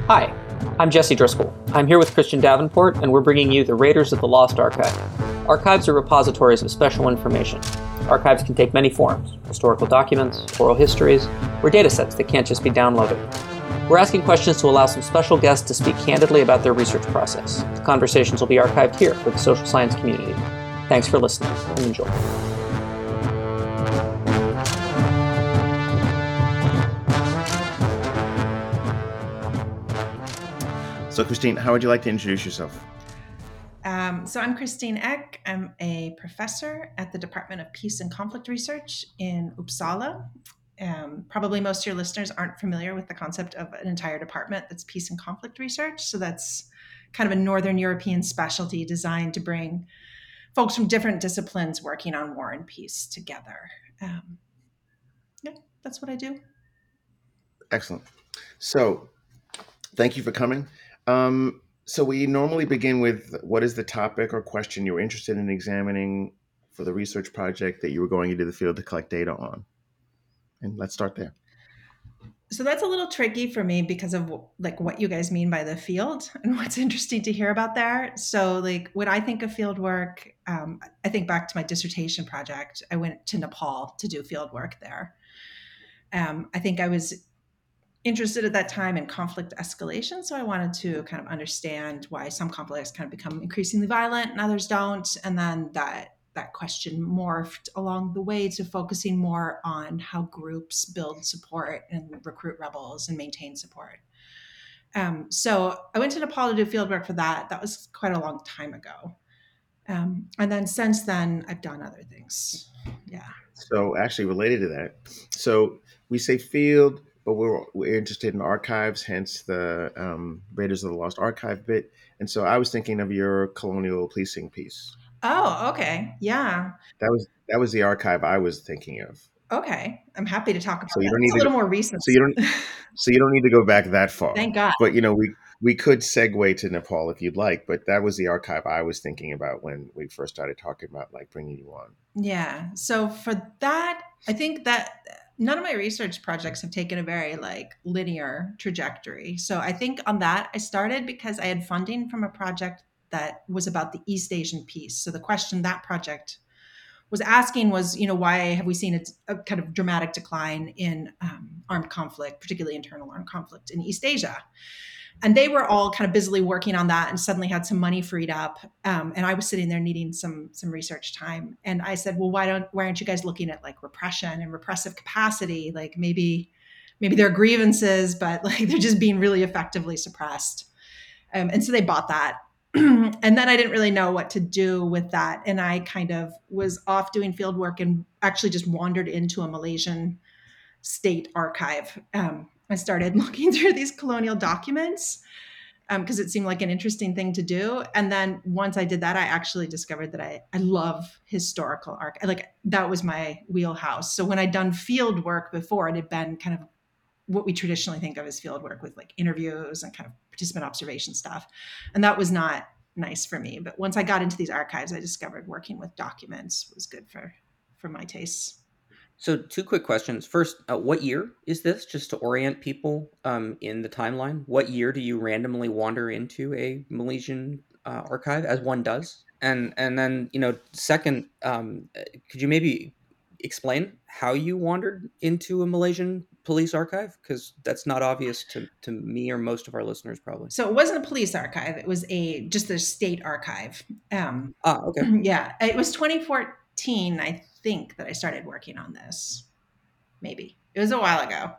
Hi, I'm Jesse Driscoll. I'm here with Christian Davenport, and we're bringing you the Raiders of the Lost Archive. Archives are repositories of special information. Archives can take many forms: historical documents, oral histories, or data sets that can't just be downloaded. We're asking questions to allow some special guests to speak candidly about their research process. The conversations will be archived here for the social science community. Thanks for listening, and enjoy. So, Christine, how would you like to introduce yourself? So I'm Christine Eck. I'm a professor at the Department of Peace and Conflict Research in Uppsala. Probably most of your listeners aren't familiar with the concept of an entire department that's peace and conflict research. So that's kind of a Northern European specialty designed to bring folks from different disciplines working on war and peace together. Yeah, that's what I do. Excellent. So, thank you for coming. So we normally begin with what is the topic or question you're interested in examining for the research project that you were going into the field to collect data on. And let's start there. So that's a little tricky for me because of like what you guys mean by the field and what's interesting to hear about there. So like when I think of field work, I think back to my dissertation project. I went to Nepal to do field work there. I think I was interested at that time in conflict escalation. So I wanted to kind of understand why some conflicts kind of become increasingly violent and others don't. And then that question morphed along the way to focusing more on how groups build support and recruit rebels and maintain support. So I went to Nepal to do field work for that. That was quite a long time ago. And then since then, I've done other things. Yeah. So actually related to that, so we say field, but we're interested in archives, hence the Raiders of the Lost Archive bit. And so I was thinking of your colonial policing piece. Oh, okay. Yeah. That was the archive I was thinking of. Okay. I'm happy to talk about So you that. don't It's need a to. little more recent. So you don't. So you don't need to go back that far. Thank God. But we could segue to Nepal if you'd like. But that was the archive I was thinking about when we first started talking about like bringing you on. Yeah. So for that, I think that none of my research projects have taken a very like linear trajectory. So I think on that I started because I had funding from a project that was about the East Asian piece. So the question that project was asking was, why have we seen a kind of dramatic decline in armed conflict, particularly internal armed conflict in East Asia? And they were all kind of busily working on that and suddenly had some money freed up. And I was sitting there needing some research time. And I said, well, why aren't you guys looking at like repression and repressive capacity? Like maybe there are grievances, but like they're just being really effectively suppressed. And so they bought that. And then I didn't really know what to do with that. And I kind of was off doing field work and actually just wandered into a Malaysian state archive. I started looking through these colonial documents because it seemed like an interesting thing to do. And then once I did that, I actually discovered that I love historical archive. Like that was my wheelhouse. So when I'd done field work before, it had been kind of what we traditionally think of as field work with like interviews and kind of participant observation stuff. And that was not nice for me. But once I got into these archives, I discovered working with documents was good for my tastes. So, two quick questions. First, what year is this? Just to orient people in the timeline. What year do you randomly wander into a Malaysian archive, as one does? And then, second, could you maybe explain how you wandered into a Malaysian police archive? Because that's not obvious to me or most of our listeners, probably. So it wasn't a police archive; it was just a state archive. Okay. Yeah, it was 2014, I think, that I started working on this. Maybe it was a while ago.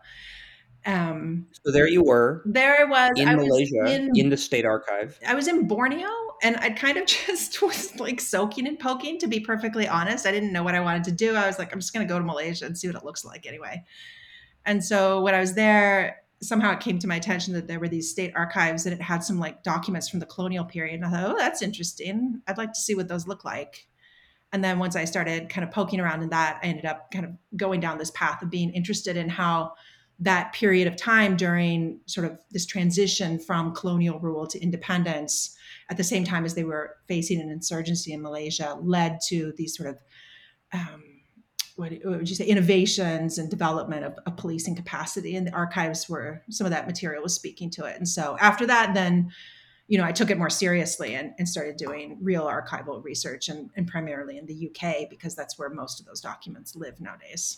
So there you were. There I was. In Malaysia, in the state archive. I was in Borneo, and I kind of just was like soaking and poking, to be perfectly honest. I didn't know what I wanted to do. I was like, I'm just going to go to Malaysia and see what it looks like anyway. And so when I was there, somehow it came to my attention that there were these state archives and it had some like documents from the colonial period. And I thought, oh, that's interesting. I'd like to see what those look like. And then once I started kind of poking around in that, I ended up kind of going down this path of being interested in how that period of time during sort of this transition from colonial rule to independence, at the same time as they were facing an insurgency in Malaysia, led to these sort of what would you say, innovations and development of policing capacity, and the archives were some of that material was speaking to it. And so after that, then I took it more seriously and started doing real archival research, and primarily in the UK, because that's where most of those documents live nowadays.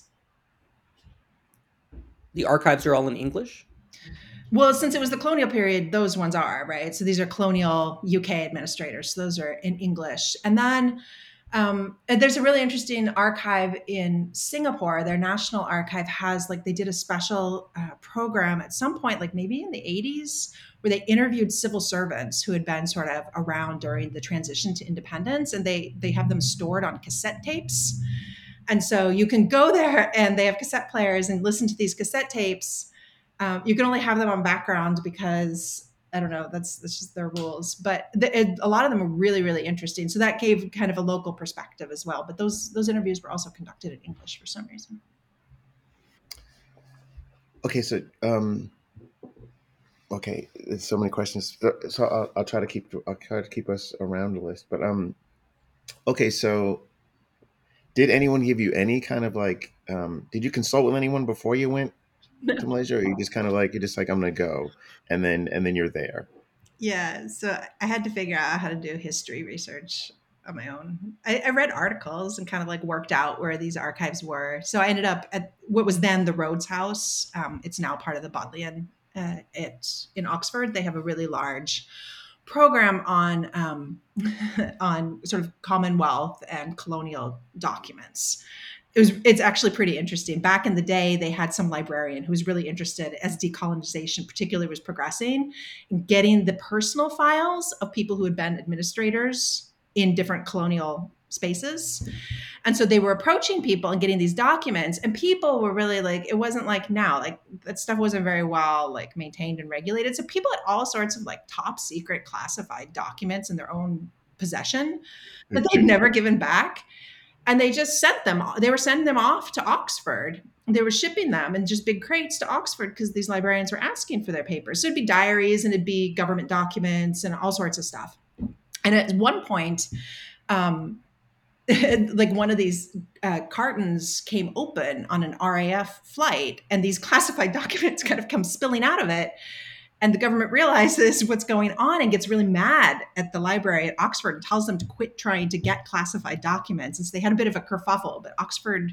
The archives are all in English? Well, since it was the colonial period, those ones are, right? So these are colonial UK administrators. So those are in English. And then and there's a really interesting archive in Singapore. Their national archive has, like, they did a special program at some point, like maybe in the 80s, where they interviewed civil servants who had been sort of around during the transition to independence, and they have them stored on cassette tapes. And so you can go there and they have cassette players and listen to these cassette tapes. You can only have them on background because I don't know, that's just their rules. But a lot of them are really, really interesting. So that gave kind of a local perspective as well. But those interviews were also conducted in English for some reason. Okay, so okay, there's so many questions. So I'll try to keep us around the list. But okay, so did anyone give you any kind of like? Did you consult with anyone before you went to Malaysia, or you just kind of like, you're just like, I'm gonna go, and then you're there? Yeah, so I had to figure out how to do history research on my own. I read articles and kind of like worked out where these archives were. So I ended up at what was then the Rhodes House. It's now part of the Bodleian in Oxford. They have a really large program on on sort of Commonwealth and colonial documents. It's actually pretty interesting. Back in the day, they had some librarian who was really interested, as decolonization particularly was progressing, in getting the personal files of people who had been administrators in different colonial spaces. And so they were approaching people and getting these documents, and people were really like, it wasn't like now, like that stuff wasn't very well like maintained and regulated. So people had all sorts of like top secret classified documents in their own possession that they'd never given back. And they just sent them, they were sending them off to Oxford. They were shipping them in just big crates to Oxford because these librarians were asking for their papers. So it'd be diaries and it'd be government documents and all sorts of stuff. And at one point, like one of these cartons came open on an RAF flight, and these classified documents kind of come spilling out of it. And the government realizes what's going on and gets really mad at the library at Oxford and tells them to quit trying to get classified documents. And so they had a bit of a kerfuffle, but Oxford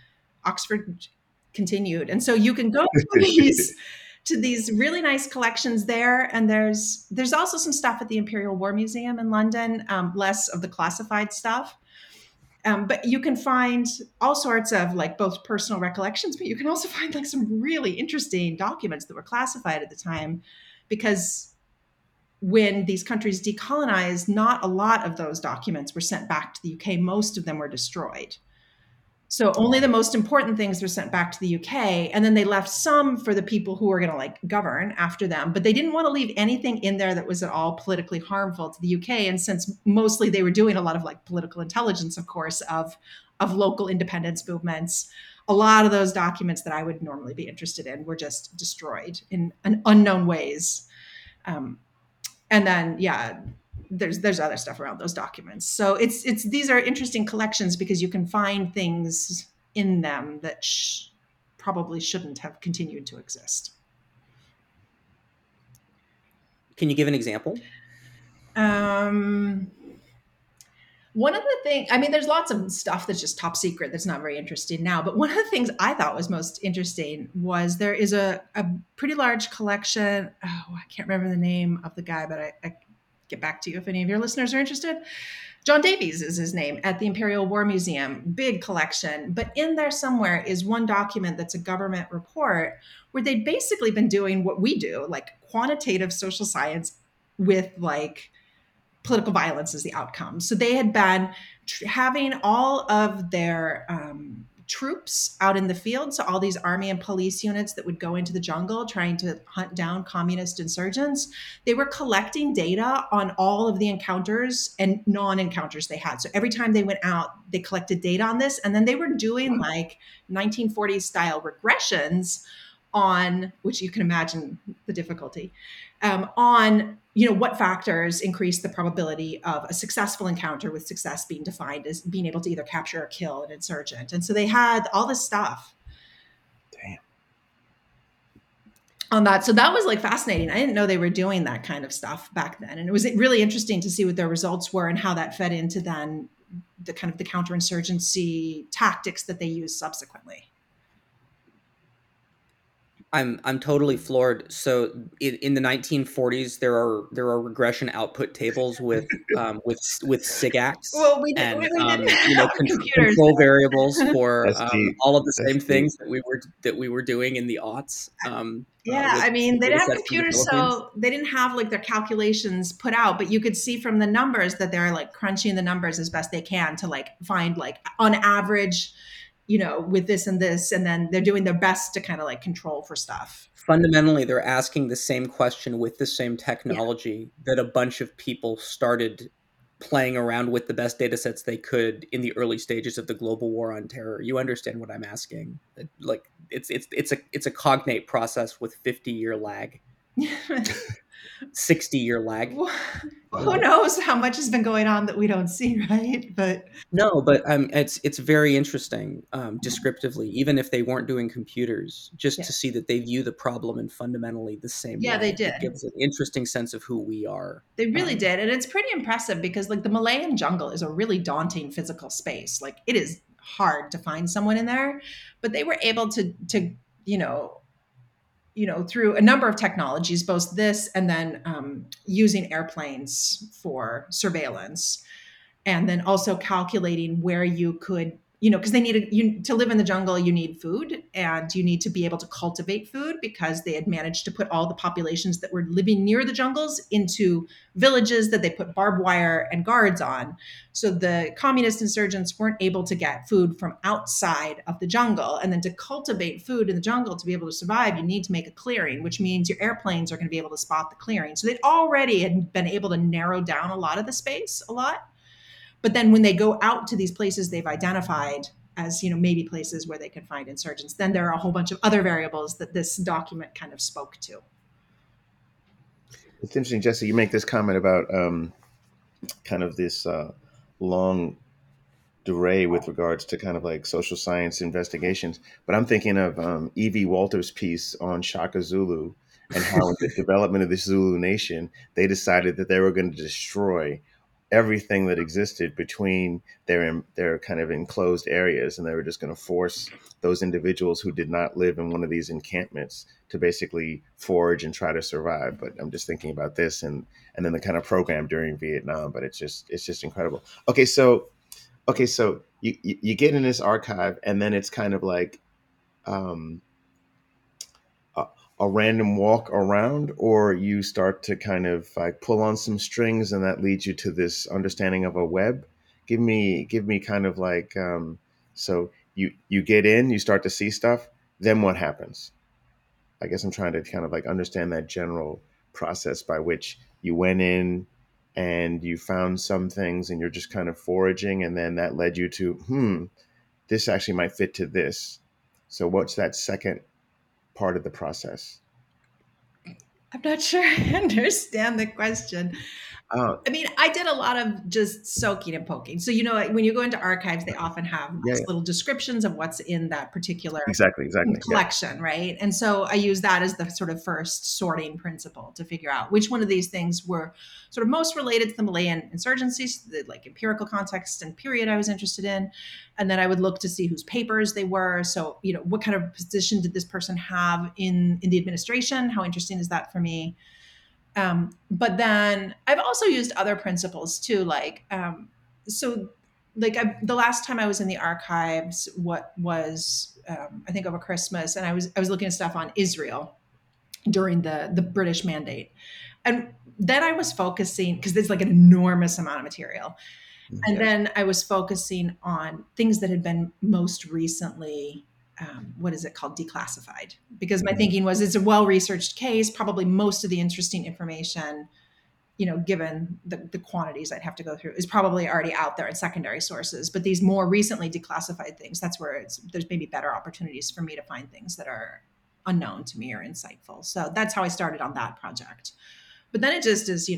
continued. And so you can go to these really nice collections there. And there's also some stuff at the Imperial War Museum in London, less of the classified stuff. But you can find all sorts of like both personal recollections, but you can also find like some really interesting documents that were classified at the time, because when these countries decolonized, not a lot of those documents were sent back to the UK. Most of them were destroyed. So only the most important things were sent back to the UK, and then they left some for the people who were going to like govern after them. But they didn't want to leave anything in there that was at all politically harmful to the UK. And since mostly they were doing a lot of like political intelligence, of course, of local independence movements, a lot of those documents that I would normally be interested in were just destroyed in unknown ways. And then, yeah, there's other stuff around those documents. So it's these are interesting collections because you can find things in them that probably shouldn't have continued to exist. Can you give an example? One of the things, I mean, there's lots of stuff that's just top secret that's not very interesting now, but one of the things I thought was most interesting was there is a pretty large collection. Oh, I can't remember the name of the guy, but I get back to you if any of your listeners are interested. John Davies is his name, at the Imperial War Museum. Big collection. But in there somewhere is one document that's a government report where they'd basically been doing what we do, like quantitative social science with like political violence as the outcome. So they had been having all of their troops out in the field. So all these army and police units that would go into the jungle trying to hunt down communist insurgents, they were collecting data on all of the encounters and non-encounters they had. So every time they went out, they collected data on this. And then they were doing like 1940s style regressions on, which you can imagine the difficulty, on what factors increase the probability of a successful encounter, with success being defined as being able to either capture or kill an insurgent. And so they had all this stuff. Damn. On that. So that was like fascinating. I didn't know they were doing that kind of stuff back then. And it was really interesting to see what their results were and how that fed into then the kind of the counterinsurgency tactics that they used subsequently. I'm totally floored. So in the 1940s, there are regression output tables with SIGACs, Well, we and didn't have computers. control variables for all of the That's same deep. things that we were doing in the aughts. Yeah, with I mean, they didn't have datasets from the computers, Philippines. so they didn't have like their calculations put out, but you could see from the numbers that they're like crunching the numbers as best they can to like find like on average, with this and this, and then they're doing their best to kind of like control for stuff. Fundamentally, they're asking the same question with the same technology that a bunch of people started playing around with the best data sets they could in the early stages of the global war on terror. You understand what I'm asking? Like it's a cognate process with 50-year lag. 60-year lag. Who knows how much has been going on that we don't see, right? But it's very interesting descriptively, even if they weren't doing computers, just to see that they view the problem in fundamentally the same way. They did. It gives an interesting sense of who we are. They really did. And it's pretty impressive because like the Malayan jungle is a really daunting physical space. Like it is hard to find someone in there, but they were able to through a number of technologies, both this and then using airplanes for surveillance, and then also calculating where you could, because they needed to live in the jungle, you need food and you need to be able to cultivate food, because they had managed to put all the populations that were living near the jungles into villages that they put barbed wire and guards on. So the communist insurgents weren't able to get food from outside of the jungle. And then to cultivate food in the jungle, to be able to survive, you need to make a clearing, which means your airplanes are going to be able to spot the clearing. So they'd already had been able to narrow down a lot of the space a lot. But then when they go out to these places they've identified as, maybe places where they could find insurgents, then there are a whole bunch of other variables that this document kind of spoke to. It's interesting, Jesse, you make this comment about kind of this long durée with regards to kind of like social science investigations. But I'm thinking of Evie Walters' piece on Shaka Zulu and how in the development of the Zulu nation, they decided that they were going to destroy everything that existed between their kind of enclosed areas, and they were just going to force those individuals who did not live in one of these encampments to basically forage and try to survive. But I'm just thinking about this and then the kind of program during Vietnam. But it's just incredible. Okay, so you get in this archive, and then it's kind of like a random walk around, or you start to kind of like pull on some strings and that leads you to this understanding of a web. Give me kind of like, so you get in, you start to see stuff, then what happens? I guess I'm trying to kind of like understand that general process by which you went in and you found some things and you're just kind of foraging, and then that led you to, this actually might fit to this. So what's that second part of the process? I'm not sure I understand the question. I mean, I did a lot of just soaking and poking. So, when you go into archives, they often have little descriptions of what's in that particular exactly collection, right? And so I use that as the sort of first sorting principle to figure out which one of these things were sort of most related to the Malayan insurgencies, the like empirical context and period I was interested in. And then I would look to see whose papers they were. So, what kind of position did this person have in the administration? How interesting is that for me? But then I've also used other principles too, like the last time I was in the archives, what was I think over Christmas, and I was looking at stuff on Israel during the British Mandate, and then I was focusing, because there's like an enormous amount of material, and then I was focusing on things that had been most recently. What is it called? Declassified. Because my thinking was it's a well-researched case, probably most of the interesting information, given the quantities I'd have to go through, is probably already out there in secondary sources. But these more recently declassified things, that's where there's maybe better opportunities for me to find things that are unknown to me or insightful. So that's how I started on that project. But then it just is,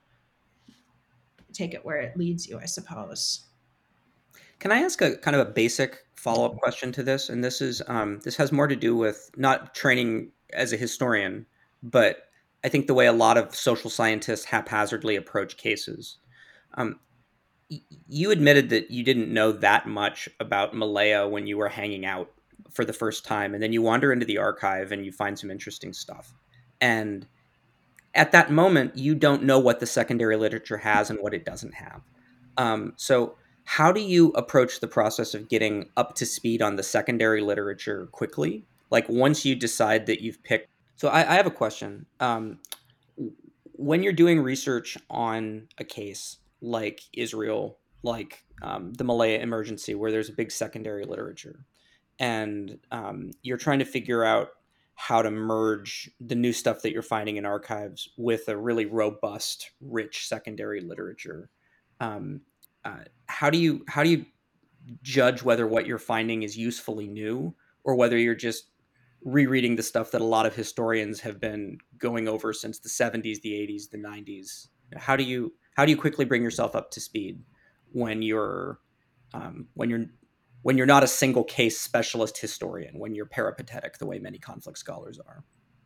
take it where it leads you, I suppose. Can I ask a kind of a basic follow-up question to this? And this has more to do with not training as a historian, but I think the way a lot of social scientists haphazardly approach cases. Um, you admitted that you didn't know that much about Malaya when you were hanging out for the first time, and then you wander into the archive and you find some interesting stuff. And at that moment, you don't know what the secondary literature has and what it doesn't have. So how do you approach the process of getting up to speed on the secondary literature quickly? Like once you decide that you've picked. So I have a question. When you're doing research on a case like Israel, like the Malaya emergency, where there's a big secondary literature, and you're trying to figure out how to merge the new stuff that you're finding in archives with a really robust, rich secondary literature. Um, how do you judge whether what you're finding is usefully new or whether you're just rereading the stuff that a lot of historians have been going over since the 70s, the 80s, the 90s? How do you quickly bring yourself up to speed when you're when you're when you're not a single case specialist historian, when you're peripatetic the way many conflict scholars are?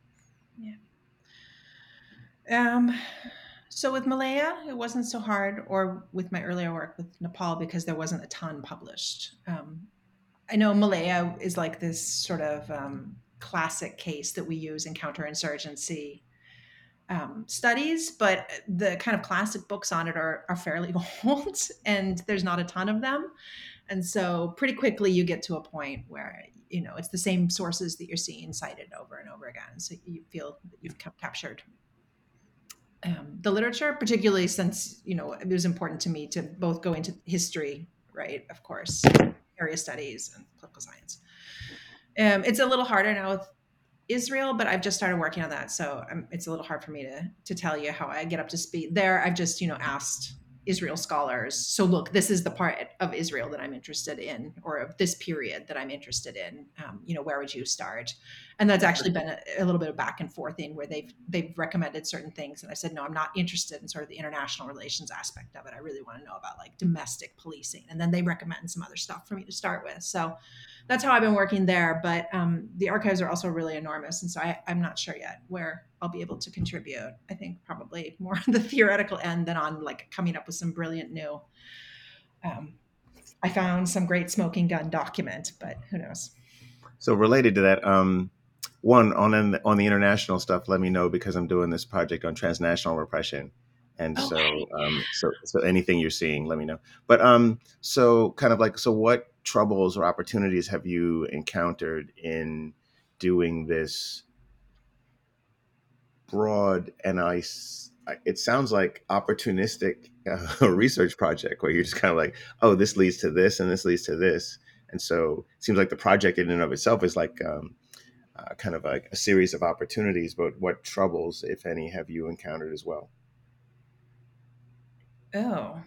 Yeah. So with Malaya, it wasn't so hard, or with my earlier work with Nepal, because there wasn't a ton published. I know Malaya is like this sort of classic case that we use in counterinsurgency studies, but the kind of classic books on it are fairly old, and there's not a ton of them. And so pretty quickly you get to a point where it's the same sources that you're seeing cited over and over again. So you feel that you've captured the literature, particularly since it was important to me to both go into history, right? Of course, area studies and political science. It's a little harder now with Israel, but I've just started working on that, so it's a little hard for me to tell you how I get up to speed there. I've just asked Israel scholars, so look, this is the part of Israel that I'm interested in, or of this period that I'm interested in. Where would you start? And that's actually been a little bit of back and forth in where they've recommended certain things, and I said no, I'm not interested in sort of the international relations aspect of it. I really want to know about like domestic policing, and then they recommend some other stuff for me to start with. So that's how I've been working there. But the archives are also really enormous, and so I'm not sure yet where I'll be able to contribute. I think probably more on the theoretical end than on like coming up with some brilliant new. I found some great smoking gun document, but who knows? So related to that, one on the international stuff, let me know, because I'm doing this project on transnational repression. And so anything you're seeing, let me know. But so kind of like, so what troubles or opportunities have you encountered in doing this broad and it sounds like opportunistic research project where you're just kind of like, oh, this leads to this and this leads to this. And so it seems like the project in and of itself is like kind of like a series of opportunities, but what troubles, if any, have you encountered as well? Oh.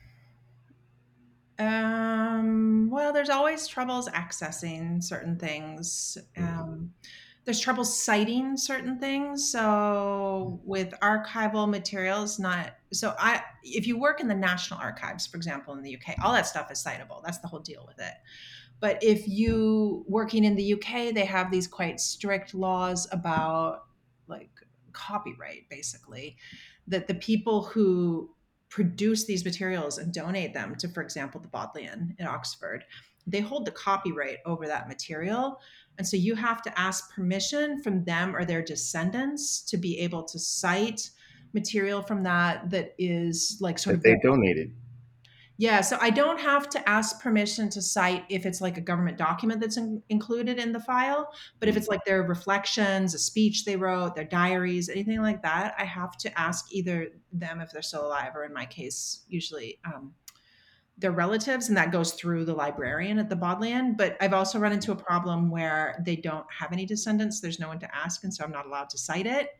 Well, there's always troubles accessing certain things. There's trouble citing certain things. So with archival materials, if you work in the National Archives, for example, in the UK, all that stuff is citable. That's the whole deal with it. But if you working in the UK, they have these quite strict laws about like copyright, basically, that the people who produce these materials and donate them to, for example, the Bodleian in Oxford, they hold the copyright over that material. And so you have to ask permission from them or their descendants to be able to cite material from that is like sort of they donated. Yeah, so I don't have to ask permission to cite if it's like a government document that's included in the file, but if it's like their reflections, a speech they wrote, their diaries, anything like that, I have to ask either them if they're still alive, or in my case, usually their relatives, and that goes through the librarian at the Bodleian. But I've also run into a problem where they don't have any descendants. There's no one to ask, and so I'm not allowed to cite it.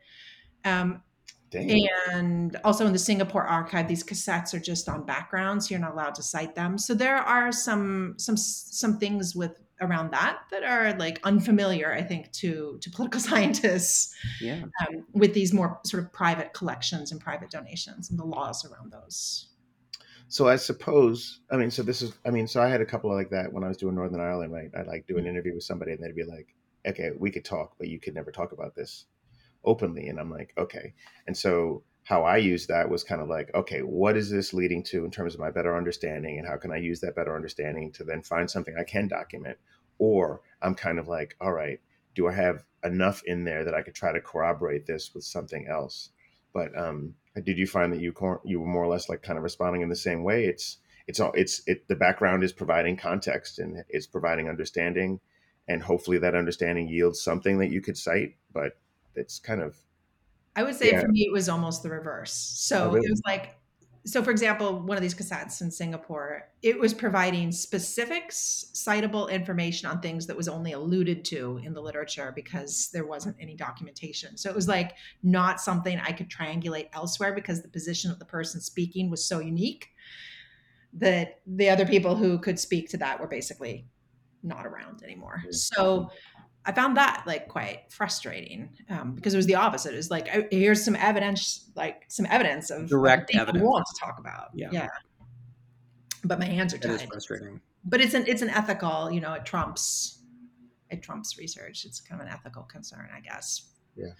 And also in the Singapore archive, these cassettes are just on background, so you're not allowed to cite them. So there are some things with around that are like unfamiliar, I think, to political scientists. Yeah. With these more sort of private collections and private donations and the laws around those. So I suppose, I mean, so I had a couple of like that when I was doing Northern Ireland, right? I'd like do an interview with somebody and they'd be like, okay, we could talk, but you could never talk about this openly. And I'm like, okay. And so how I used that was kind of like, okay, what is this leading to in terms of my better understanding? And how can I use that better understanding to then find something I can document? Or I'm kind of like, all right, do I have enough in there that I could try to corroborate this with something else? But did you find that you were more or less like kind of responding in the same way? The background is providing context and it's providing understanding, and hopefully that understanding yields something that you could cite. But it's kind of, I would say yeah. for me, it was almost the reverse. So Oh, really? it was like, so for example, one of these cassettes in Singapore, it was providing specific citable information on things that was only alluded to in the literature because there wasn't any documentation. So it was like not something I could triangulate elsewhere because the position of the person speaking was so unique that the other people who could speak to that were basically not around anymore. So I found that like quite frustrating because it was the opposite. It was like, here's some evidence of Direct the thing I evidence. want to talk about. Yeah. But my hands are That is tied. frustrating. But it's an ethical, it trumps research. It's kind of an ethical concern, I guess. Yeah.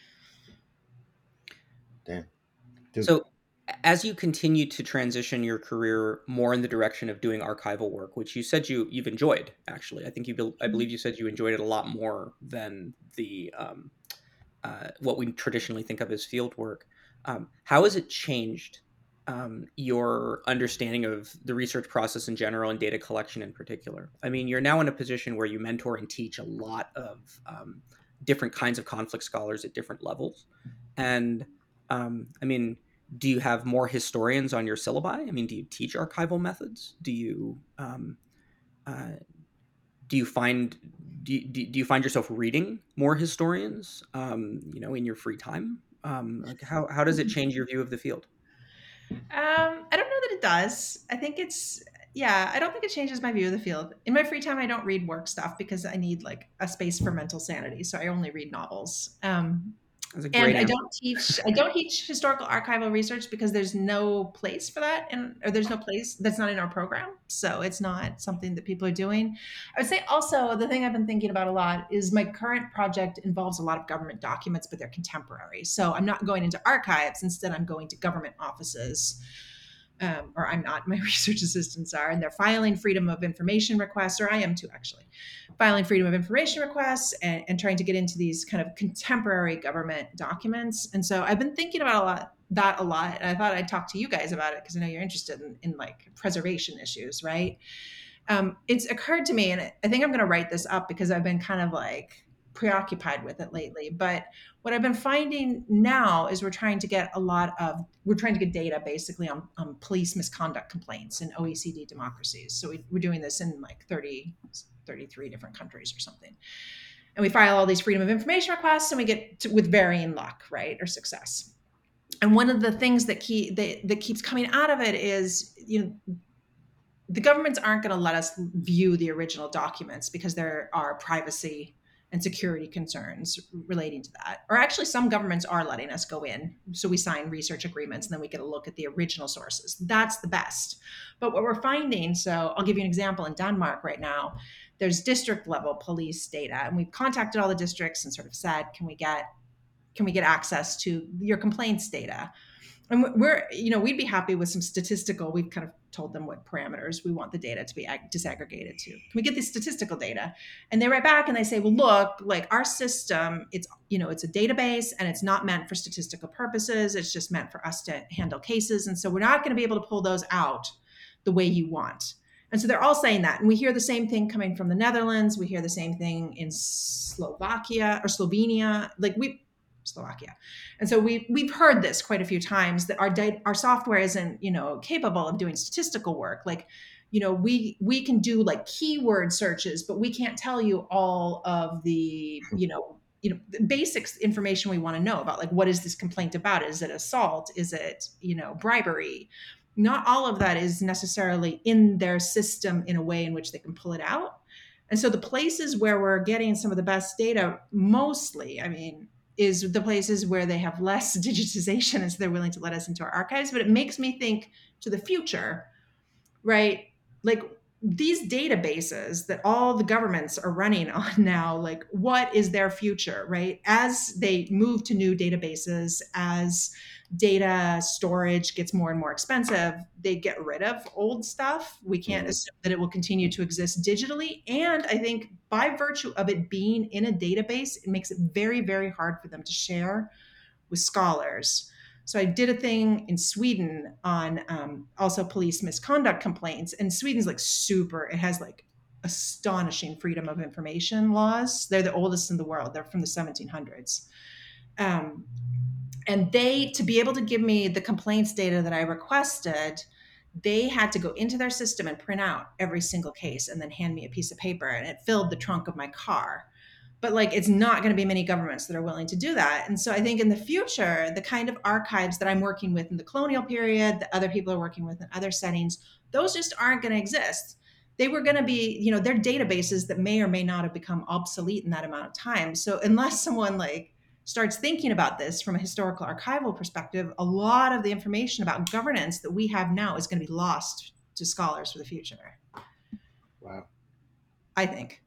Damn. So as you continue to transition your career more in the direction of doing archival work, which you said you've enjoyed, actually, I believe you said you enjoyed it a lot more than the what we traditionally think of as field work. How has it changed your understanding of the research process in general and data collection in particular? I mean, you're now in a position where you mentor and teach a lot of different kinds of conflict scholars at different levels. And I mean, do you have more historians on your syllabi? I mean, do you teach archival methods? Do you find yourself reading more historians? In your free time. Like how does it change your view of the field? I don't know that it does. I think I don't think it changes my view of the field. In my free time, I don't read work stuff because I need like a space for mental sanity. So I only read novels. That's a great And answer. I don't teach historical archival research because there's no place for that, or there's no place that's not in our program. So it's not something that people are doing. I would say also the thing I've been thinking about a lot is my current project involves a lot of government documents, but they're contemporary. So I'm not going into archives. Instead, I'm going to government offices. Or I'm not, my research assistants are, and they're filing freedom of information requests, or I am too, actually, filing freedom of information requests and trying to get into these kind of contemporary government documents. And so I've been thinking about a lot. And I thought I'd talk to you guys about it because I know you're interested in like preservation issues, right? It's occurred to me, and I think I'm going to write this up because I've been kind of like preoccupied with it lately. But what I've been finding now is we're trying to get data basically on police misconduct complaints in OECD democracies. So we're doing this in like 33 different countries or something. And we file all these freedom of information requests and we get with varying luck, right, or success. And one of the things that keeps coming out of it is, the governments aren't going to let us view the original documents because there are privacy and security concerns relating to that. Or actually, some governments are letting us go in. So we sign research agreements and then we get a look at the original sources. That's the best. But what we're finding, so I'll give you an example. In Denmark right now, there's district level police data. And we've contacted all the districts and sort of said, can we get access to your complaints data? And we'd be happy with some statistical. We've kind of told them what parameters we want the data to be disaggregated to. Can we get the statistical data? And they write back and they say, well, look, like our system, it's a database and it's not meant for statistical purposes. It's just meant for us to handle cases. And so we're not going to be able to pull those out the way you want. And so they're all saying that. And we hear the same thing coming from the Netherlands. We hear the same thing in Slovenia. Slovakia. And so we've heard this quite a few times that our software isn't, capable of doing statistical work. Like, we can do like keyword searches, but we can't tell you all of the, the basics information we want to know about, like, what is this complaint about? Is it assault? Is it, bribery? Not all of that is necessarily in their system in a way in which they can pull it out. And so the places where we're getting some of the best data, mostly, I mean, is the places where they have less digitization, and so they're willing to let us into our archives. But it makes me think to the future, right? Like these databases that all the governments are running on now, like what is their future, right? As they move to new databases, as data storage gets more and more expensive, they get rid of old stuff. We can't assume that it will continue to exist digitally. And I think by virtue of it being in a database, it makes it very, very hard for them to share with scholars. So I did a thing in Sweden on also police misconduct complaints, and Sweden's like super. It has like astonishing freedom of information laws. They're the oldest in the world. They're from the 1700s. Um, and they, to be able to give me the complaints data that I requested, they had to go into their system and print out every single case and then hand me a piece of paper, and it filled the trunk of my car. But like, it's not going to be many governments that are willing to do that. And so I think in the future, the kind of archives that I'm working with in the colonial period, that other people are working with in other settings, those just aren't going to exist. They were going to be, you know, they're databases that may or may not have become obsolete in that amount of time. So unless someone like starts thinking about this from a historical archival perspective, a lot of the information about governance that we have now is going to be lost to scholars for the future. Wow. I think.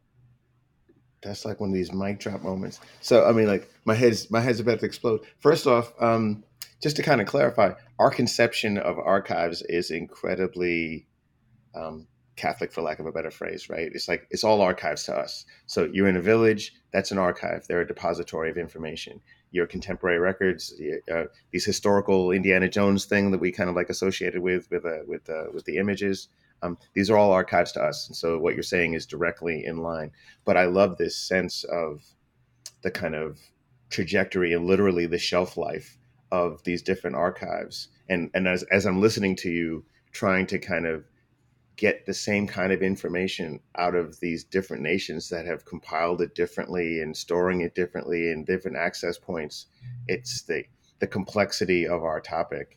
That's like one of these mic drop moments. So, I mean, like my head's about to explode. First off, just to kind of clarify, our conception of archives is incredibly Catholic, for lack of a better phrase, right? It's like it's all archives to us. So you're in a village, that's an archive. They're a depository of information. Your contemporary records, these historical Indiana Jones thing that we kind of like associated with the images. These are all archives to us. And so what you're saying is directly in line. But I love this sense of the kind of trajectory and literally the shelf life of these different archives. And as I'm listening to you, trying to kind of get the same kind of information out of these different nations that have compiled it differently and storing it differently in different access points. It's the complexity of our topic.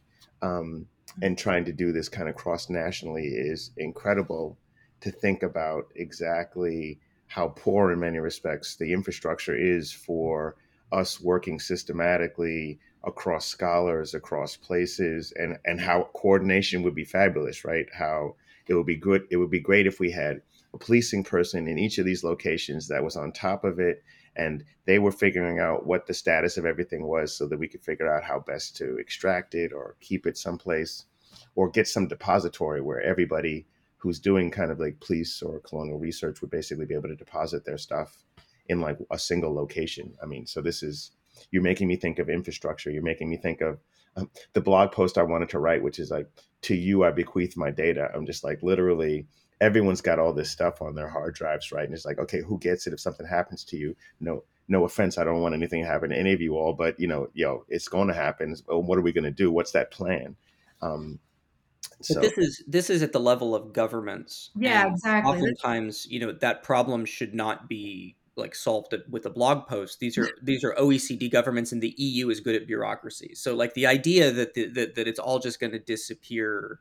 And trying to do this kind of cross nationally is incredible to think about exactly how poor in many respects the infrastructure is for us working systematically across scholars, across places, and how coordination would be fabulous, right? How it would be good. It would be great if we had a policing person in each of these locations that was on top of it, and they were figuring out what the status of everything was so that we could figure out how best to extract it or keep it someplace or get some depository where everybody who's doing kind of like police or colonial research would basically be able to deposit their stuff in like a single location. I mean, so you're making me think of infrastructure. You're making me think of the blog post I wanted to write, which is like, to you, I bequeath my data. I'm just like, literally, everyone's got all this stuff on their hard drives, right? And it's like, okay, who gets it if something happens to you? No offense. I don't want anything to happen to any of you all, but it's going to happen. What are we going to do? What's that plan? But this is at the level of governments. Yeah, and exactly. Oftentimes, that problem should not be like solved with a blog post. These are OECD governments, and the EU is good at bureaucracy. So, like the idea that that it's all just going to disappear,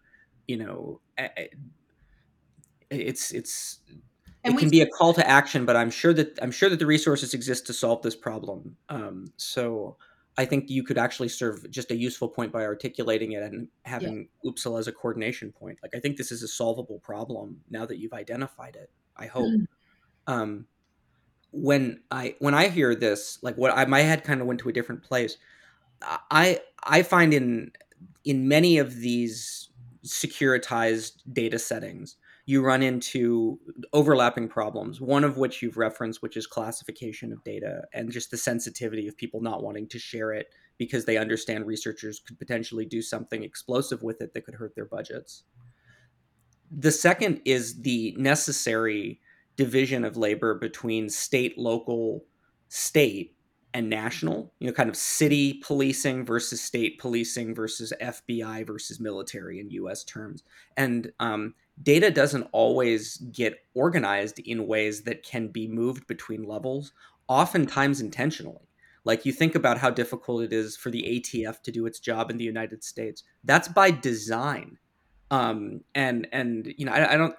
it can be a call to action. But I'm sure that the resources exist to solve this problem. So I think you could actually serve just a useful point by articulating it and having Uppsala as a coordination point. Like, I think this is a solvable problem now that you've identified it. I hope. When I hear this, like my head kind of went to a different place. I find in many of these securitized data settings, you run into overlapping problems, one of which you've referenced, which is classification of data and just the sensitivity of people not wanting to share it because they understand researchers could potentially do something explosive with it that could hurt their budgets. The second is the necessary division of labor between state, local, state, and national, kind of city policing versus state policing versus FBI versus military in US terms. And data doesn't always get organized in ways that can be moved between levels, oftentimes intentionally. Like, you think about how difficult it is for the ATF to do its job in the United States. That's by design. I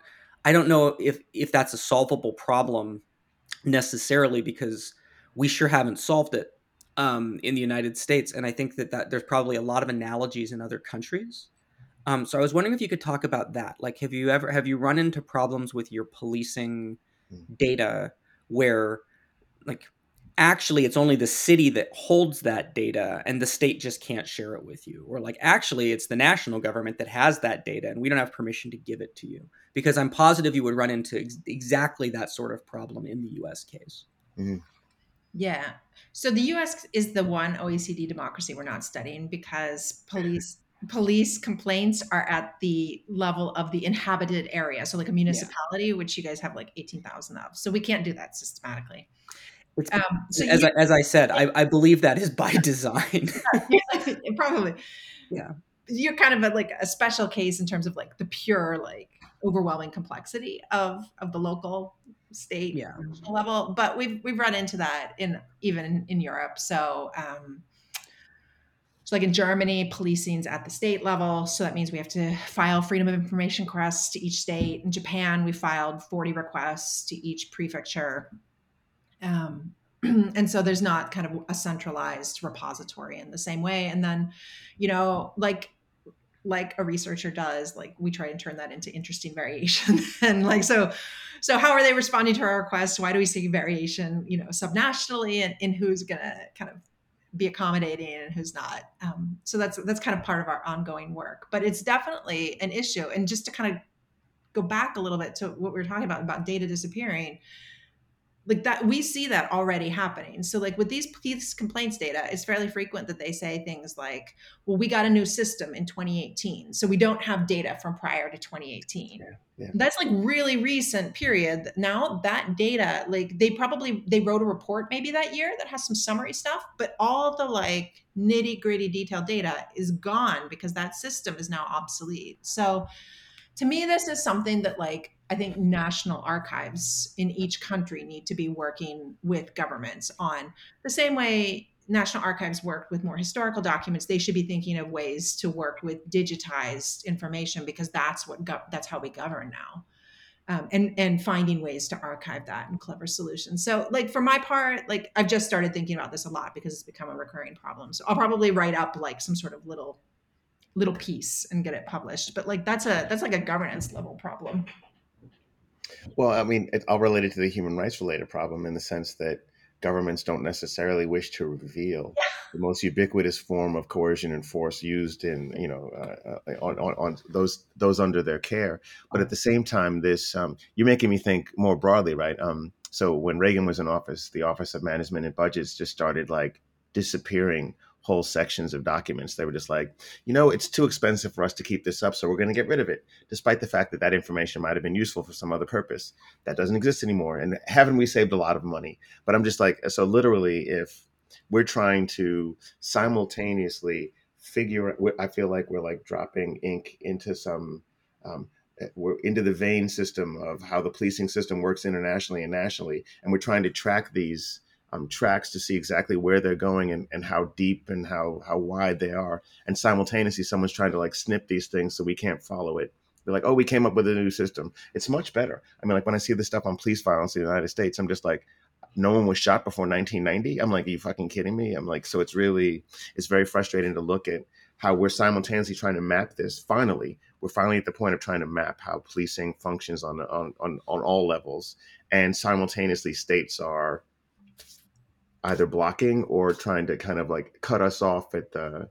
I don't know if that's a solvable problem necessarily, because we sure haven't solved it in the United States, and I think that there's probably a lot of analogies in other countries. So I was wondering if you could talk about that. Like, have you run into problems with your policing data where, like, actually it's only the city that holds that data and the state just can't share it with you, or like actually it's the national government that has that data and we don't have permission to give it to you? Because I'm positive you would run into exactly that sort of problem in the US case. Mhm. Yeah. So the US is the one OECD democracy we're not studying because police complaints are at the level of the inhabited area. So like a municipality, which you guys have like 18,000 of. So we can't do that systematically. It's So as I said, I believe that is by design. probably. Yeah. You're kind of like a special case in terms of like the pure, like overwhelming complexity of the local, state, Yeah. national level. But we've run into that even in Europe. So like in Germany, policing's at the state level. So that means we have to file freedom of information requests to each state. In Japan, we filed 40 requests to each prefecture. And so there's not kind of a centralized repository in the same way. And then, like a researcher does, like we try and turn that into interesting variation. And like, so how are they responding to our requests? Why do we see variation, subnationally, and who's going to kind of be accommodating and who's not? So that's kind of part of our ongoing work, but it's definitely an issue. And just to kind of go back a little bit to what we were talking about data disappearing, like that, we see that already happening. So like with these police complaints data, it's fairly frequent that they say things like, well, we got a new system in 2018, so we don't have data from prior to 2018. Yeah. That's like really recent period. Now that data, like they wrote a report maybe that year that has some summary stuff, but all the like nitty gritty detailed data is gone because that system is now obsolete. So to me, this is something that like I think national archives in each country need to be working with governments on. The same way national archives work with more historical documents, they should be thinking of ways to work with digitized information, because that's that's how we govern now. And finding ways to archive that and clever solutions. So like for my part, like I've just started thinking about this a lot because it's become a recurring problem. So I'll probably write up like some sort of little piece and get it published. But like that's like a governance level problem. Well, I mean, I'll relate it to the human rights related problem in the sense that governments don't necessarily wish to reveal the most ubiquitous form of coercion and force used in, on those under their care. But at the same time, you're making me think more broadly, right? So when Reagan was in office, the Office of Management and Budgets just started like disappearing whole sections of documents. They were just like, it's too expensive for us to keep this up, so we're going to get rid of it, despite the fact that that information might have been useful for some other purpose. That doesn't exist anymore. And haven't we saved a lot of money? But I'm just like, so literally, if we're trying to simultaneously I feel like we're like dropping ink into we're into the vein system of how the policing system works internationally and nationally. And we're trying to track these tracks to see exactly where they're going and how deep and how wide they are. And simultaneously, someone's trying to like snip these things so we can't follow it. They're like, oh, we came up with a new system. It's much better. I mean, like when I see this stuff on police violence in the United States, I'm just like, no one was shot before 1990. I'm like, are you fucking kidding me? I'm like, so it's very frustrating to look at how we're simultaneously trying to map this. We're finally at the point of trying to map how policing functions on all levels. And simultaneously, states are either blocking or trying to kind of like cut us off at the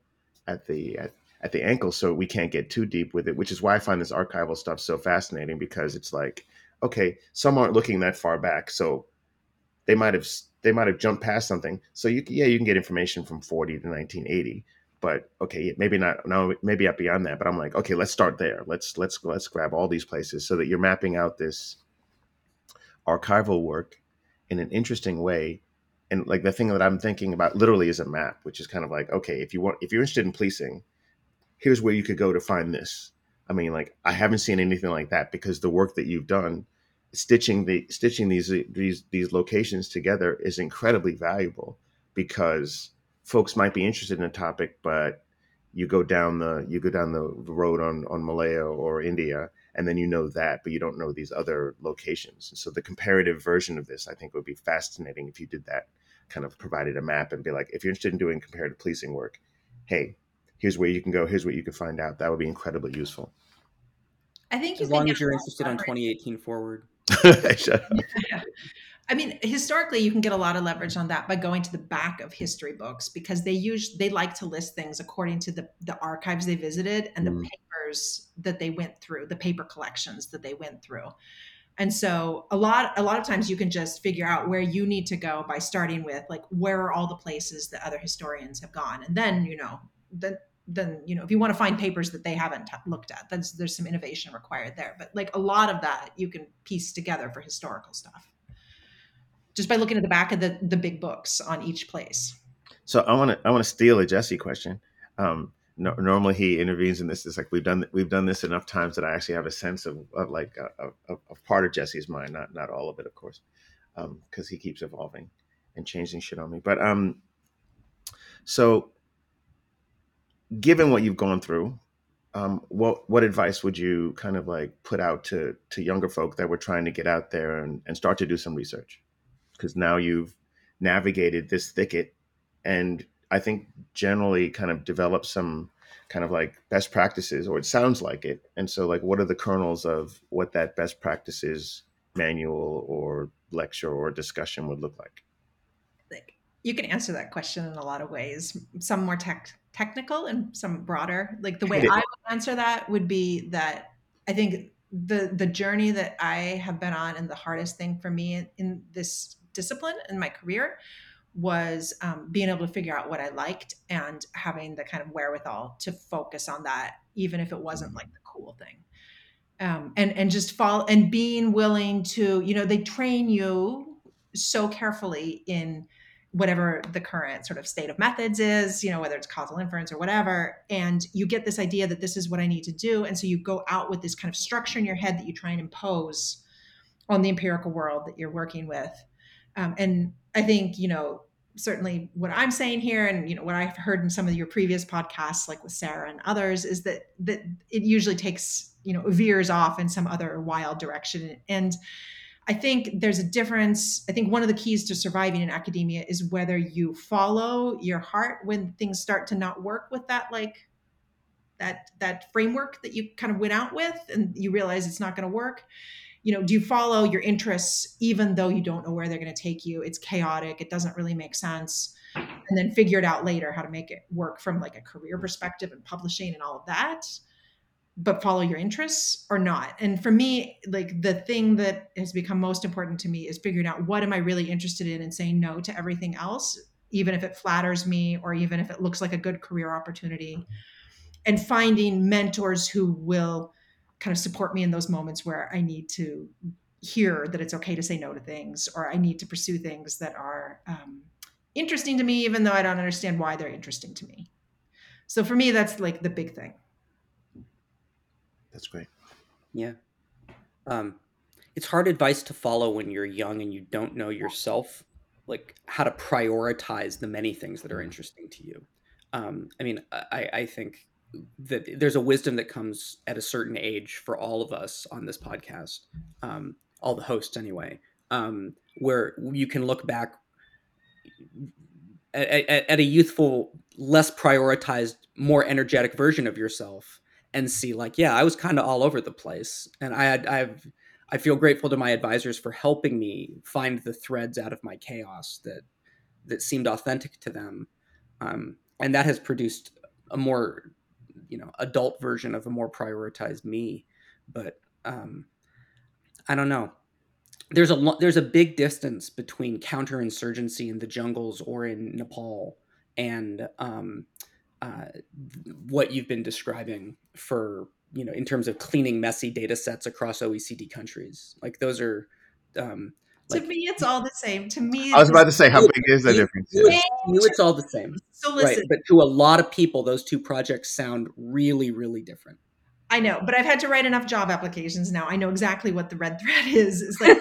ankle so we can't get too deep with it, which is why I find this archival stuff so fascinating, because it's like, okay, some aren't looking that far back, so they might have jumped past something. So you can get information from 40 to 1980, but okay, maybe not beyond that. But I'm like, okay, let's start there. Let's grab all these places so that you're mapping out this archival work in an interesting way. And like the thing that I'm thinking about literally is a map, which is kind of like, okay, if you're interested in policing, here's where you could go to find this. I mean, like I haven't seen anything like that, because the work that you've done, stitching these locations together is incredibly valuable, because folks might be interested in a topic, but you go down the road on Malaya or India, and then you know that, but you don't know these other locations. And so the comparative version of this, I think, would be fascinating if you did that, kind of provided a map and be like, if you're interested in doing comparative policing work, hey, here's where you can go, here's what you can find out. That would be incredibly useful. I think you As can long get as you're a lot interested of on leverage. 2018 forward. Shut up. Yeah. I mean, historically, you can get a lot of leverage on that by going to the back of history books, because they like to list things according to the archives they visited and the Mm. papers that they went through, the paper collections that they went through. And so a lot of times you can just figure out where you need to go by starting with, like, where are all the places that other historians have gone, and then if you want to find papers that they haven't looked at, there's some innovation required there. But like a lot of that you can piece together for historical stuff just by looking at the back of the big books on each place. So I want to steal a Jesse question. Normally he intervenes in this. It's like we've done this enough times that I actually have a sense of part of Jesse's mind, not all of it, of course, because he keeps evolving and changing shit on me. But so given what you've gone through, what advice would you kind of like put out to younger folk that were trying to get out there and start to do some research? Because now you've navigated this thicket, and I think generally kind of developed some kind of like best practices, or it sounds like it. And so like, what are the kernels of what that best practices manual or lecture or discussion would look like? Like, you can answer that question in a lot of ways, some more technical and some broader. Like the way I would answer that would be that I think the journey that I have been on, and the hardest thing for me in this discipline in my career, was being able to figure out what I liked and having the kind of wherewithal to focus on that, even if it wasn't like the cool thing. And just follow, and being willing to, they train you so carefully in whatever the current sort of state of methods is, whether it's causal inference or whatever, and you get this idea that this is what I need to do. And so you go out with this kind of structure in your head that you try and impose on the empirical world that you're working with. And I think, certainly what I'm saying here, and what I've heard in some of your previous podcasts, like with Sarah and others, is that it usually takes, veers off in some other wild direction. And I think there's a difference. I think one of the keys to surviving in academia is whether you follow your heart when things start to not work with that, like that framework that you kind of went out with, and you realize it's not going to work. Do you follow your interests even though you don't know where they're going to take you? It's chaotic. It doesn't really make sense. And then figure it out later how to make it work from like a career perspective and publishing and all of that, but follow your interests or not. And for me, like the thing that has become most important to me is figuring out what am I really interested in and saying no to everything else, even if it flatters me or even if it looks like a good career opportunity, and finding mentors who will kind of support me in those moments where I need to hear that it's okay to say no to things, or I need to pursue things that are interesting to me, even though I don't understand why they're interesting to me. So for me, that's like the big thing. That's great. Yeah. It's hard advice to follow when you're young and you don't know yourself, like how to prioritize the many things that are interesting to you. I think that there's a wisdom that comes at a certain age for all of us on this podcast, all the hosts anyway, where you can look back at a youthful, less prioritized, more energetic version of yourself and see like, yeah, I was kind of all over the place. And I feel grateful to my advisors for helping me find the threads out of my chaos that seemed authentic to them. And that has produced a more, adult version of a more prioritized me. But I don't know. There's a big distance between counterinsurgency in the jungles or in Nepal and what you've been describing for, in terms of cleaning messy data sets across OECD countries. Like those are... to me, it's all the same. To me, I was about to say, how big is the difference? It's all the same. So listen, right? But to a lot of people, those two projects sound really, really different. I know, but I've had to write enough job applications now. I know exactly what the red thread is. It's like,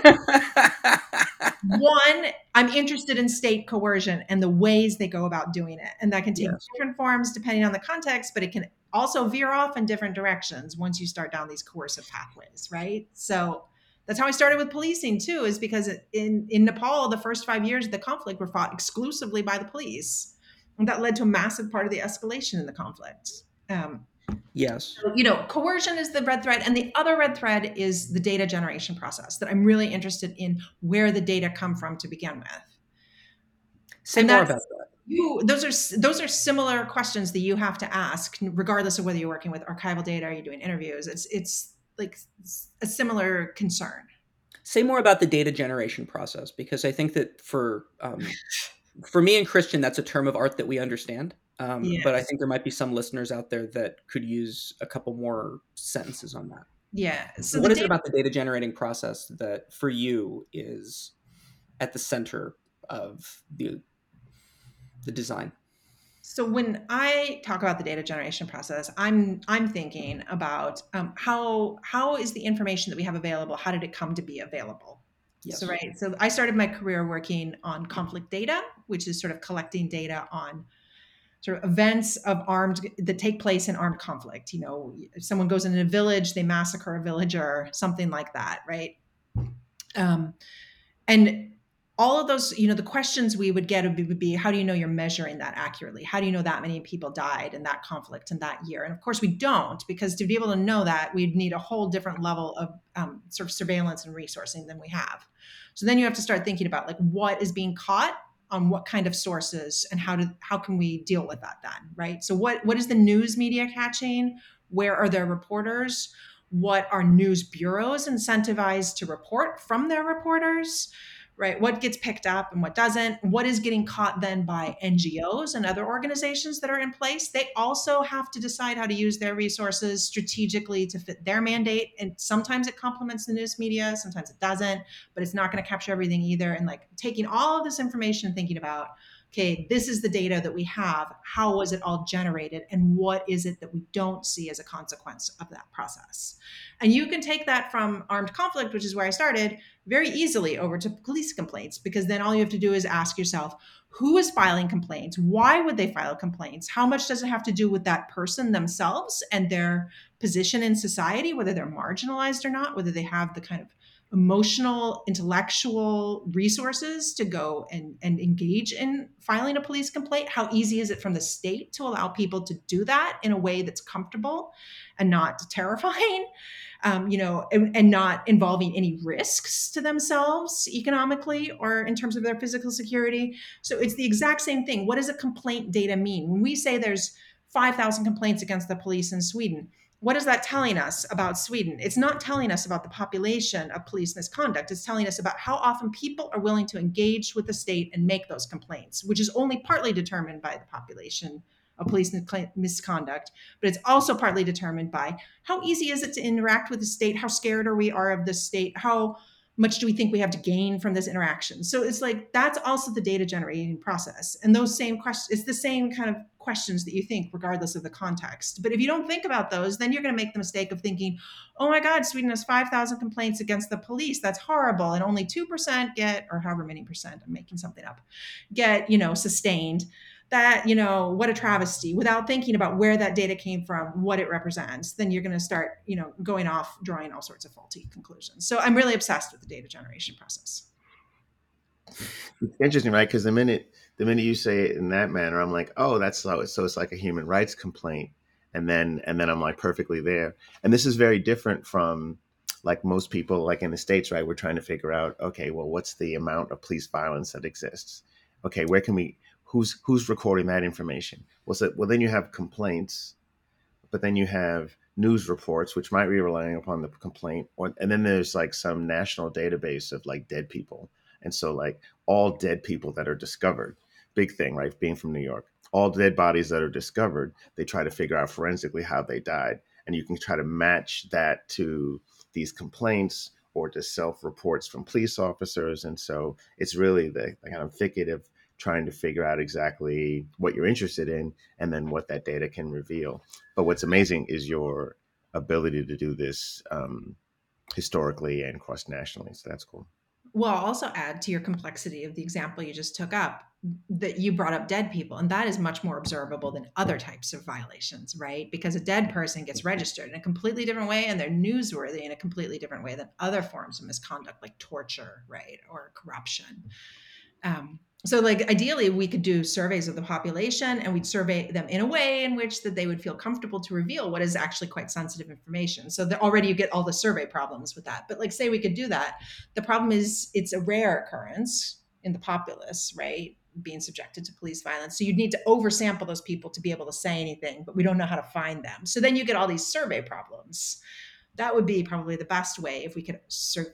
one, I'm interested in state coercion and the ways they go about doing it. And that can take Yes. different forms depending on the context, but it can also veer off in different directions once you start down these coercive pathways, right? So that's how I started with policing too, is because in Nepal, the first 5 years of the conflict were fought exclusively by the police. And that led to a massive part of the escalation in the conflict. Yes. Coercion is the red thread. And the other red thread is the data generation process that I'm really interested in where the data come from to begin with. Say more about that. Those are similar questions that you have to ask, regardless of whether you're working with archival data or you're doing interviews. It's like a similar concern. Say more about the data generation process, because I think that for me and Christian, that's a term of art that we understand. Yes. But I think there might be some listeners out there that could use a couple more sentences on that. Yeah. So what is it about the data generating process that for you is at the center of the design? So when I talk about the data generation process, I'm thinking about how is the information that we have available? How did it come to be available? Yes. So I started my career working on conflict data, which is sort of collecting data on sort of events that take place in armed conflict. If someone goes in a village, they massacre a villager, something like that, right? And all of those, the questions we would get would be, how do you know you're measuring that accurately? How do you know that many people died in that conflict in that year? And of course we don't, because to be able to know that, we'd need a whole different level of sort of surveillance and resourcing than we have. So then you have to start thinking about like what is being caught on what kind of sources, and how can we deal with that then, right? So what is the news media catching? Where are their reporters? What are news bureaus incentivized to report from their reporters? Right? What gets picked up and what doesn't? What is getting caught then by NGOs and other organizations that are in place? They also have to decide how to use their resources strategically to fit their mandate. And sometimes it complements the news media, sometimes it doesn't, but it's not going to capture everything either. And like taking all of this information and thinking about, okay, this is the data that we have. How was it all generated? And what is it that we don't see as a consequence of that process? And you can take that from armed conflict, which is where I started, very easily over to police complaints, because then all you have to do is ask yourself, who is filing complaints? Why would they file complaints? How much does it have to do with that person themselves and their position in society, whether they're marginalized or not, whether they have the kind of emotional, intellectual resources to go and engage in filing a police complaint? How easy is it from the state to allow people to do that in a way that's comfortable and not terrifying? And not involving any risks to themselves economically or in terms of their physical security. So it's the exact same thing. What does a complaint data mean? When we say there's 5,000 complaints against the police in Sweden, what is that telling us about Sweden? It's not telling us about the population of police misconduct. It's telling us about how often people are willing to engage with the state and make those complaints, which is only partly determined by the population of police misconduct, but it's also partly determined by how easy is it to interact with the state, how scared are we of the state, how much do we think we have to gain from this interaction. So it's like that's also the data generating process, and those same questions, it's the same kind of questions that you think regardless of the context. But if you don't think about those, then you're going to make the mistake of thinking, oh my God, Sweden has 5,000 complaints against the police, that's horrible, and only 2% get, or however many percent, I'm making something up, get sustained. That, what a travesty, without thinking about where that data came from, what it represents. Then you're going to start, going off, drawing all sorts of faulty conclusions. So I'm really obsessed with the data generation process. It's interesting, right? Because the minute you say it in that manner, I'm like, oh, that's so it's like a human rights complaint. And then I'm like perfectly there. And this is very different from like most people, like in the States, right? We're trying to figure out, okay, well, what's the amount of police violence that exists? Okay, where can we, who's recording that information? Well, then you have complaints, but then you have news reports, which might be relying upon the complaint. And then there's like some national database of like dead people. And so like all dead people that are discovered, big thing, right? Being from New York, all dead bodies that are discovered, they try to figure out forensically how they died. And you can try to match that to these complaints or to self-reports from police officers. And so it's really the kind of thicket of trying to figure out exactly what you're interested in and then what that data can reveal. But what's amazing is your ability to do this historically and cross nationally. So that's cool. Well, I'll also add to your complexity of the example you just took up that you brought up dead people, and that is much more observable than other types of violations, right? Because a dead person gets registered in a completely different way, and they're newsworthy in a completely different way than other forms of misconduct like torture, right, or corruption. So like ideally we could do surveys of the population, and we'd survey them in a way in which that they would feel comfortable to reveal what is actually quite sensitive information. So that already you get all the survey problems with that. But like say we could do that. The problem is it's a rare occurrence in the populace, right? Being subjected to police violence. So you'd need to oversample those people to be able to say anything, but we don't know how to find them. So then you get all these survey problems. That would be probably the best way if we could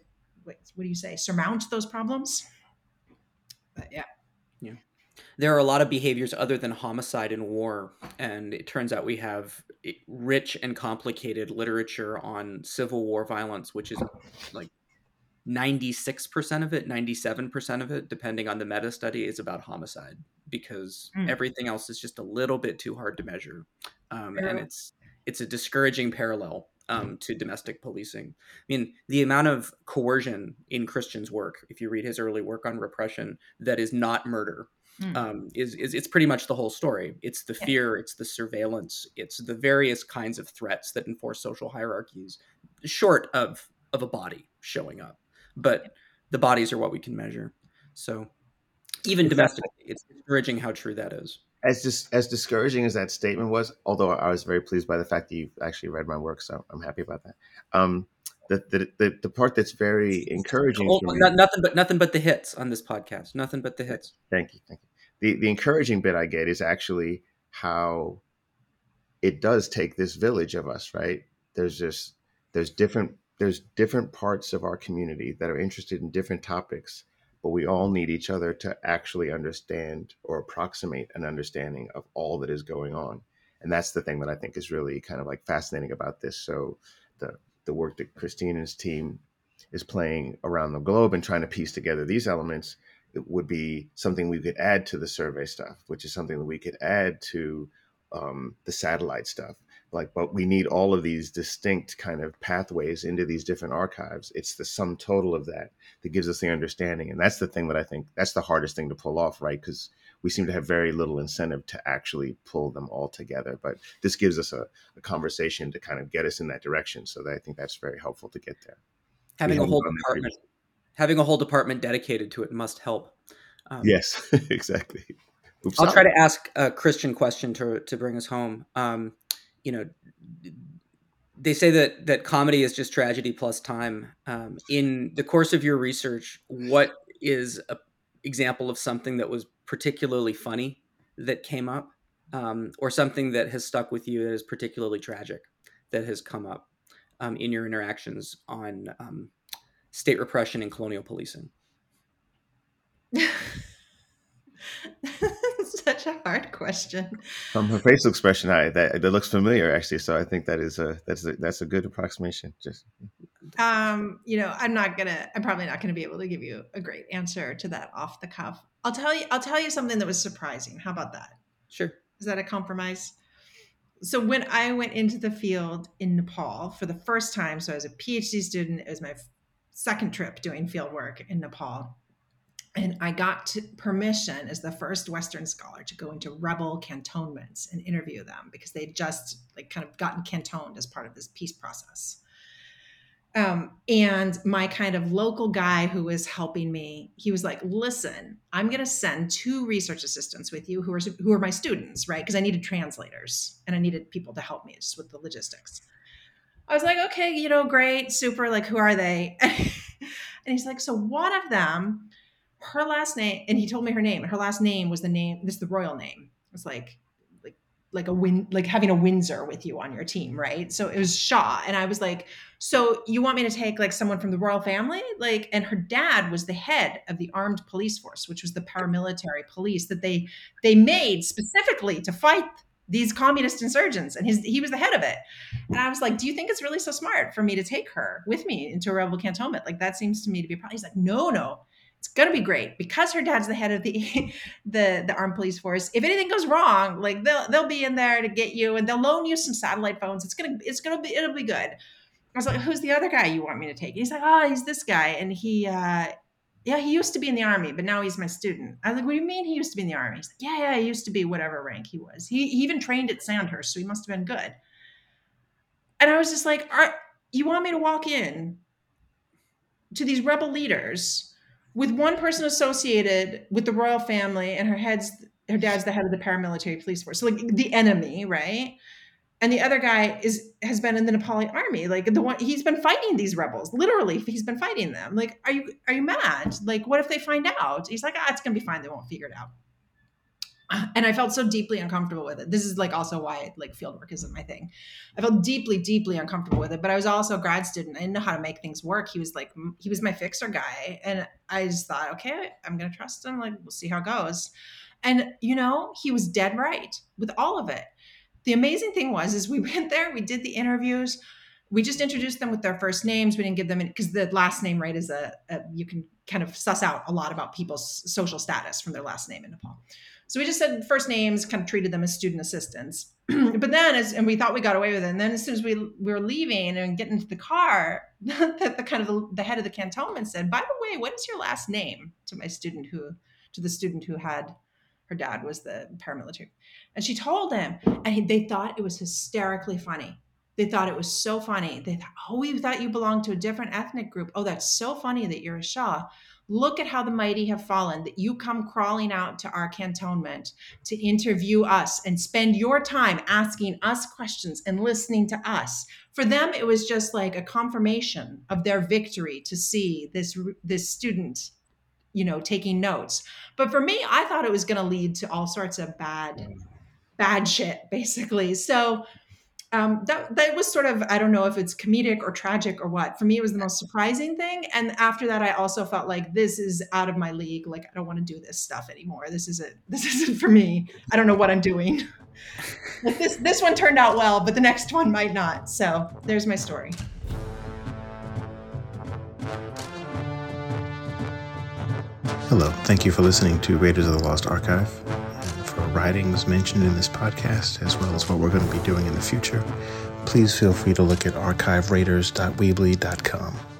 surmount those problems. But yeah. Yeah. There are a lot of behaviors other than homicide and war, and it turns out we have rich and complicated literature on civil war violence, which is like 96% of it, 97% of it, depending on the meta study, is about homicide, because everything else is just a little bit too hard to measure. And it's a discouraging parallel to domestic policing. I mean, the amount of coercion in Christian's work, if you read his early work on repression, that is not murder, it's pretty much the whole story. It's the fear, it's the surveillance, it's the various kinds of threats that enforce social hierarchies, short of a body showing up. But the bodies are what we can measure. So even domestically, it's discouraging how true that is. As discouraging as that statement was, although I was very pleased by the fact that you actually read my work, so I'm happy about that. The part that's very encouraging. Nothing but the hits on this podcast. Nothing but the hits. Thank you. The encouraging bit I get is actually how it does take this village of us, right? There's different parts of our community that are interested in different topics, but we all need each other to actually understand or approximate an understanding of all that is going on. And that's the thing that I think is really kind of like fascinating about this. So the work that Christine and his team is playing around the globe and trying to piece together these elements, it would be something we could add to the survey stuff, which is something that we could add to the satellite stuff. But we need all of these distinct kind of pathways into these different archives. It's the sum total of that gives us the understanding. And that's the thing that I think that's the hardest thing to pull off, right? Because we seem to have very little incentive to actually pull them all together. But this gives us a conversation to kind of get us in that direction. So I think that's very helpful to get there. Having a whole department dedicated to it must help. Yes, exactly. Oops, I'll try to ask a Christian question to bring us home. They say that comedy is just tragedy plus time. In the course of your research, what is an example of something that was particularly funny that came up, or something that has stuck with you that is particularly tragic that has come up in your interactions on state repression and colonial policing? Such a hard question. From her facial expression, that looks familiar actually. So I think that's a good approximation. Just I'm probably not gonna be able to give you a great answer to that off the cuff. I'll tell you something that was surprising. How about that? Sure. Is that a compromise? So when I went into the field in Nepal for the first time, so as a PhD student, it was my second trip doing field work in Nepal. And I got permission as the first Western scholar to go into rebel cantonments and interview them because they had just kind of gotten cantoned as part of this peace process. And my kind of local guy who was helping me, he was like, listen, I'm going to send 2 research assistants with you who are my students, right? Because I needed translators and I needed people to help me just with the logistics. I was like, okay, great, super. Like, who are they? And he's like, so one of them, her last name, and he told me her name, and her last name was the royal name. It's like having a Windsor with you on your team, right? So it was Shaw. And I was like, so you want me to take someone from the royal family? And her dad was the head of the armed police force, which was the paramilitary police that they made specifically to fight these communist insurgents. And he was the head of it. And I was like, do you think it's really so smart for me to take her with me into a rebel cantonment? That seems to me to be a problem. He's like, no. It's going to be great because her dad's the head of the the armed police force. If anything goes wrong, like they'll be in there to get you, and they'll loan you some satellite phones. It'll be good. I was like, who's the other guy you want me to take? And he's like, oh, he's this guy, and he used to be in the army, but now he's my student. I was like, what do you mean he used to be in the army? He's like, yeah, he used to be whatever rank he was. He even trained at Sandhurst, so he must have been good. And I was just like, you want me to walk in to these rebel leaders with one person associated with the royal family and her dad's the head of the paramilitary police force. So like the enemy, right? And the other guy has been in the Nepali army. Like he's been fighting these rebels. Literally, he's been fighting them. Like, are you mad? Like, what if they find out? He's like, it's gonna be fine. They won't figure it out. And I felt so deeply uncomfortable with it. This is like also why like fieldwork isn't my thing. I felt deeply, deeply uncomfortable with it, but I was also a grad student. I didn't know how to make things work. He was my fixer guy. And I just thought, okay, I'm going to trust him. Like, we'll see how it goes. And, he was dead right with all of it. The amazing thing is we went there, we did the interviews. We just introduced them with their first names. We didn't give them, because the last name, right, is you can kind of suss out a lot about people's social status from their last name in Nepal. So we just said first names, kind of treated them as student assistants. But then, and we thought we got away with it. And then as soon as we were leaving and getting into the car, the head of the cantonment said, by the way, what is your last name? To the student who had her dad was the paramilitary. And she told him, and they thought it was hysterically funny. They thought it was so funny. They thought, we thought you belonged to a different ethnic group. Oh, that's so funny that you're a Shah. Look at how the mighty have fallen, that you come crawling out to our cantonment to interview us and spend your time asking us questions and listening to us. For them, it was just like a confirmation of their victory to see this student, taking notes. But for me, I thought it was going to lead to all sorts of bad shit, basically. So that was sort of, I don't know if it's comedic or tragic or what. For me, it was the most surprising thing. And after that, I also felt like this is out of my league. Like, I don't want to do this stuff anymore. This isn't for me. I don't know what I'm doing. Like this one turned out well, but the next one might not. So there's my story. Hello. Thank you for listening to Raiders of the Lost Archive. For writings mentioned in this podcast, as well as what we're going to be doing in the future, please feel free to look at archiveraiders.weebly.com.